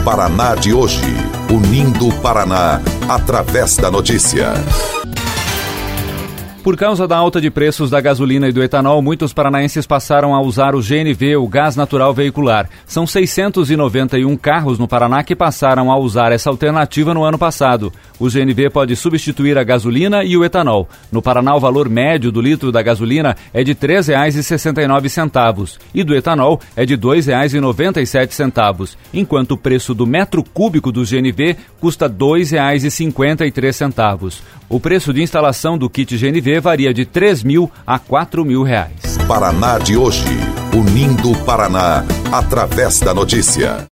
Paraná de hoje, unindo o Paraná através da notícia. Por causa da alta de preços da gasolina e do etanol, muitos paranaenses passaram a usar o GNV, o gás natural veicular. São 691 carros no Paraná que passaram a usar essa alternativa no ano passado. O GNV pode substituir a gasolina e o etanol. No Paraná, o valor médio do litro da gasolina é de R$ 3,69 e do etanol é de R$ 2,97, enquanto o preço do metro cúbico do GNV custa R$ 2,53. O preço de instalação do kit GNV varia de R$ 3.000 a R$ 4.000. Paraná de hoje, unindo o Paraná através da notícia.